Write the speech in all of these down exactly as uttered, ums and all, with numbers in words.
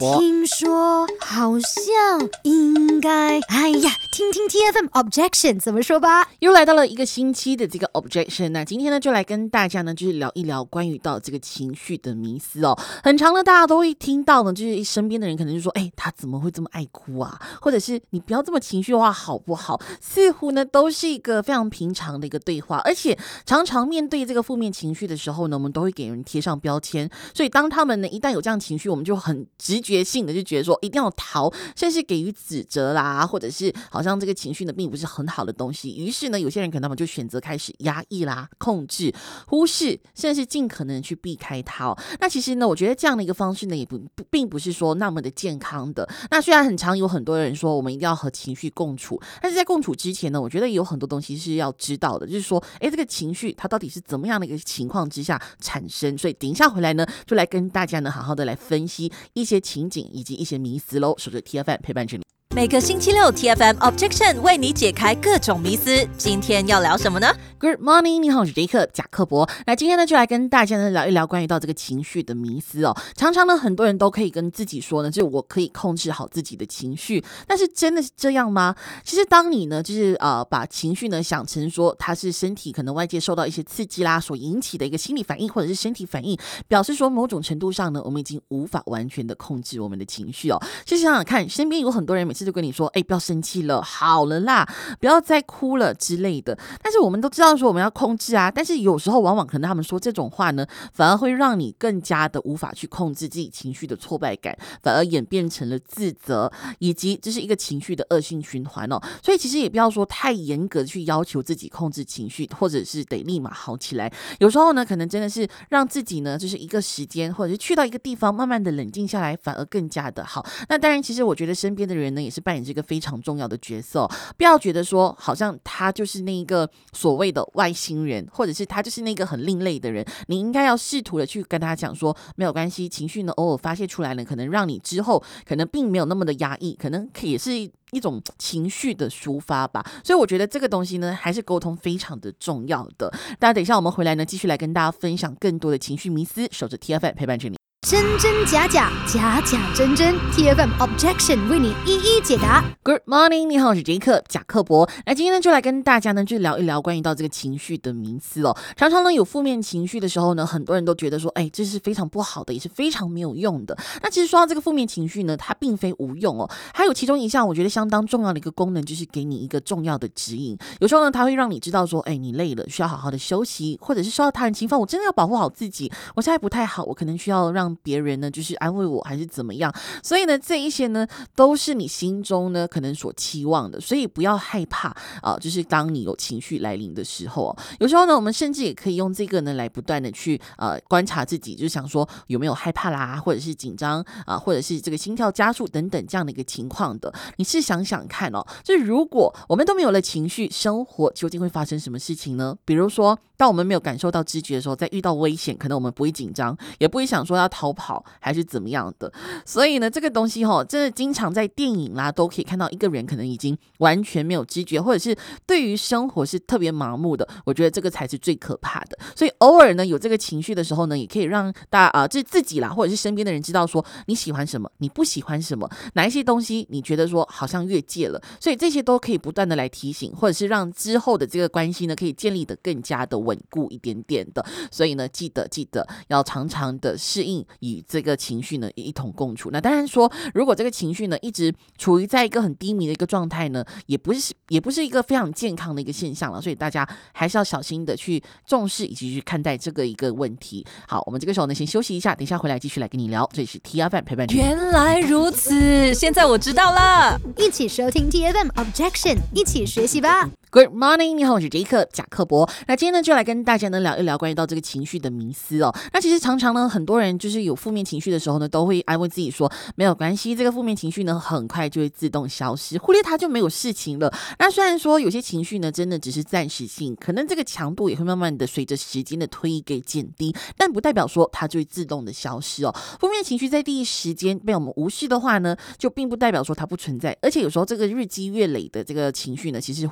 听说好像应该，哎呀，听听 T F M objection 怎么说吧。 又来到了一个星期的这个 objection， 那今天呢就来跟大家呢就是聊一聊关于到这个情绪的迷思哦。很常呢大家都会听到呢，就是身边的人可能就说，哎，他怎么会这么爱哭啊？或者是你不要这么情绪化好不好？似乎呢都是一个非常平常的一个对话，而且常常面对这个负面情绪的时候呢，我们都会给人贴上标签，所以当他们呢一旦有这样情绪，我们就很直觉性的就觉得说一定要逃，甚至给予指责啦，或者是好像这个情绪呢并不是很好的东西。于是呢有些人可能他们就选择开始压抑啦、控制、忽视，甚至是尽可能去避开它哦。那其实呢我觉得这样的一个方式呢也不并不是说那么的健康的。那虽然很常有很多人说我们一定要和情绪共处，但是在共处之前呢，我觉得有很多东西是要知道的，就是说哎，这个情绪它到底是怎么样的一个情况之下产生。所以等一下回来呢就来跟大家呢好好的来分析一些情景以及一些迷思咯。守着 T F M 陪伴着你。 每个星期六 T F M Objection 为你解开各种迷思。今天要聊什么呢？ Good morning， 你好，我是杰克贾克伯。那今天呢就来跟大家呢聊一聊关于到这个情绪的迷思哦。常常呢很多人都可以跟自己说呢，就是我可以控制好自己的情绪，但是真的是这样吗？其实当你呢就是呃把情绪呢想成说它是身体可能外界受到一些刺激啦所引起的一个心理反应或者是身体反应，表示说某种程度上呢我们已经无法完全的控制我们的情绪哦。其实想想看，身边有很多人每次就跟你说，哎，不要生气了，好了啦，不要再哭了之类的。但是我们都知道说我们要控制啊，但是有时候往往可能他们说这种话呢，反而会让你更加的无法去控制自己情绪的挫败感，反而演变成了自责，以及这是一个情绪的恶性循环哦。所以其实也不要说太严格的去要求自己控制情绪，或者是得立马好起来。有时候呢，可能真的是让自己呢，就是一个时间，或者是去到一个地方，慢慢的冷静下来，反而更加的好。那当然，其实我觉得身边的人呢，也是扮演这个非常重要的角色哦。不要觉得说，好像他就是那个所谓的外星人，或者是他就是那个很另类的人，你应该要试图的去跟他讲说，没有关系，情绪呢偶尔发泄出来呢，可能让你之后可能并没有那么的压抑，可能也是一种情绪的抒发吧。所以我觉得这个东西呢，还是沟通非常的重要的。大家等一下我们回来呢，继续来跟大家分享更多的情绪迷思，守着 T F M 陪伴着你。 真真假假，假假真真 ，T F M objection 为你一一解答。 Good morning， 你好，我是杰克贾克伯。那今天呢，就来跟大家呢，就聊一聊关于到这个情绪的迷思哦。常常呢，有负面情绪的时候呢，很多人都觉得说，哎，这是非常不好的，也是非常没有用的。那其实说到这个负面情绪呢，它并非无用哦。还有其中一项，我觉得相当重要的一个功能，就是给你一个重要的指引。有时候呢，它会让你知道说，哎，你累了，需要好好的休息，或者是受到他人侵犯，我真的要保护好自己。我现在不太好，我可能需要让别人呢，就是安慰我，还是怎么样？所以呢，这一些呢，都是你心中呢可能所期望的，所以不要害怕啊、呃。就是当你有情绪来临的时候、哦，有时候呢，我们甚至也可以用这个呢来不断的去呃观察自己，就是想说有没有害怕啦，或者是紧张啊、呃，或者是这个心跳加速等等这样的一个情况的。你是想想看哦，就是如果我们都没有了情绪，生活究竟会发生什么事情呢？比如说，当我们没有感受到知觉的时候，在遇到危险，可能我们不会紧张，也不会想说要逃跑，还是怎么样的。所以呢，这个东西哈、哦，真的经常在电影啦都可以看到一个人可能已经完全没有知觉，或者是对于生活是特别麻木的。我觉得这个才是最可怕的。所以偶尔呢有这个情绪的时候呢，也可以让大家啊、呃，自自己啦，或者是身边的人知道说你喜欢什么，你不喜欢什么，哪一些东西你觉得说好像越界了。所以这些都可以不断的来提醒，或者是让之后的这个关系呢可以建立的更加的稳固一点点的。所以呢，记得记得要常常的适应与这个情绪呢一同共处。那当然说，如果这个情绪呢一直处于在一个很低迷的一个状态呢，也不是也不是一个非常健康的一个现象了。所以大家还是要小心的去重视以及去看待这个一个问题。好，我们这个时候呢先休息一下，等一下回来继续来跟你聊。这里是 T F M 陪伴你。 原来如此，现在我知道了。 一起收听 T F M objection， 一起学习吧。 Good morning， 你好，我是杰克贾克伯。那今天呢，就来跟大家呢聊一聊关于到这个情绪的迷思哦。那其实常常呢，很多人就是有负面情绪的时候呢，都会安慰自己说没有关系，这个负面情绪呢很快就会自动消失，忽略它就没有事情了。那虽然说有些情绪呢真的只是暂时性，可能这个强度也会慢慢的随着时间的推移给减低，但不代表说它就会自动的消失哦。负面情绪在第一时间被我们无视的话呢，就并不代表说它不存在，而且有时候这个日积月累的这个情绪呢，其实会在某个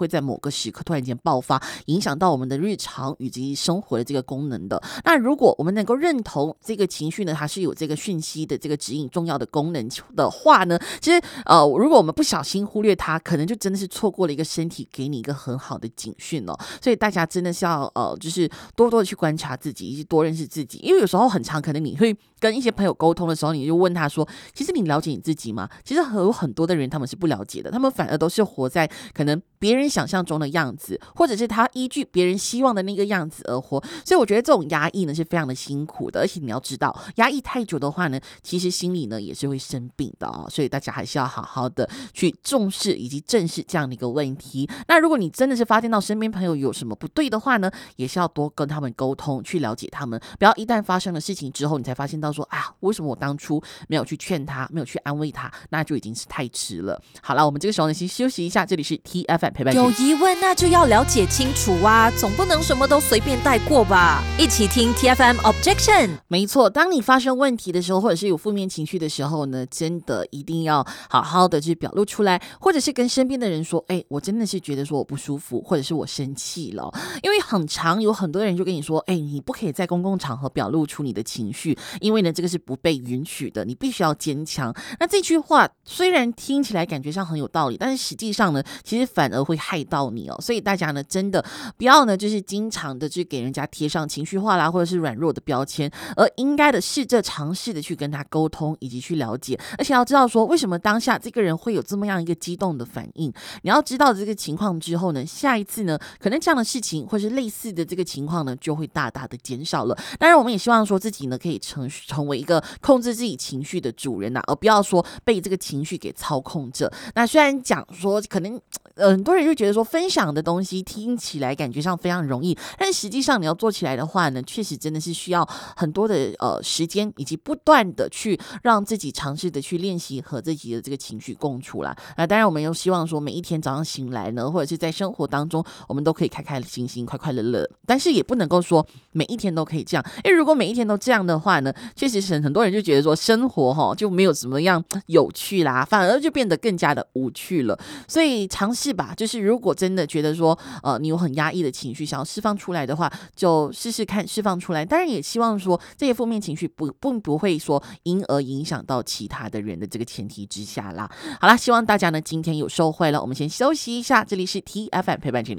个时刻突然间爆发，影响到我们的日常以及生活的这个功能的。那如果我们能够认同这个情绪呢，它是有这个讯息的这个指引重要的功能的话呢，其实呃，如果我们不小心忽略它，可能就真的是错过了一个身体给你一个很好的警讯哦。所以大家真的是要呃，就是多多的去观察自己，以及多认识自己。因为有时候很常可能你会跟一些朋友沟通的时候，你就问他说，其实你了解你自己吗？其实有很多的人他们是不了解的，他们反而都是活在可能别人想象中的样子，或者是他依据别人希望的那个样子而活。所以我觉得这种压抑呢是非常的辛苦的，而且你要知道，压抑太久的话呢，其实心里呢也是会生病的哦。所以大家还是要好好的去重视以及正视这样的一个问题。那如果你真的是发现到身边朋友有什么不对的话呢，也是要多跟他们沟通，去了解他们，不要一旦发生了事情之后，你才发现到说啊，为什么我当初没有去劝他，没有去安慰他，那就已经是太迟了。好了，我们这个时候呢先休息一下，这里是 T F M 陪伴。 有疑问那就要了解清楚啊，总不能什么都随便带过吧。一起听 T F M Objection。 没错，当你发生问题的时候，或者是有负面情绪的时候呢，真的一定要好好的去表露出来，或者是跟身边的人说，哎，我真的是觉得说我不舒服，或者是我生气了。因为很常有很多人就跟你说，哎，你不可以在公共场合表露出你的情绪，因为呢这个是不被允许的，你必须要坚强。那这句话虽然听起来感觉上很有道理，但是实际上呢，其实反而会害到你哦。所以大家呢，真的不要呢，就是经常的去给人家贴上情绪化啦，或者是软弱的标签，而应该的试着尝试的去跟他沟通，以及去了解，而且要知道说为什么当下这个人会有这么样一个激动的反应。你要知道这个情况之后呢，下一次呢，可能这样的事情或是类似的这个情况呢，就会大大的减少了。当然，我们也希望说自己呢，可以成成为一个控制自己情绪的主人呐、啊，而不要说被这个情绪给操控着。那虽然讲说可能呃很多人就觉得说分享的东西听起来感觉上非常容易，但实际上你要做起来的话呢，确实真的是需要很多的呃时间，以及不断的去让自己尝试的去练习和自己的这个情绪共处啦。那当然，我们又希望说每一天早上醒来呢，或者是在生活当中，我们都可以开开心心、快快乐乐。但是也不能够说每一天都可以这样，因为如果每一天都这样的话呢，确实是很多人就觉得说生活哈就没有怎么样有趣啦，反而就变得更加的无趣了。所以尝试吧，就是如果真的觉得说呃你有很压抑的情绪想要释放出来的话，就试试看释放出来。当然也希望说这些负面情绪不不不会说因而影响到其他的人的这个前提之下啦。好啦，希望大家呢今天有收获了。我们先休息一下，这里是 T F M 陪伴着你。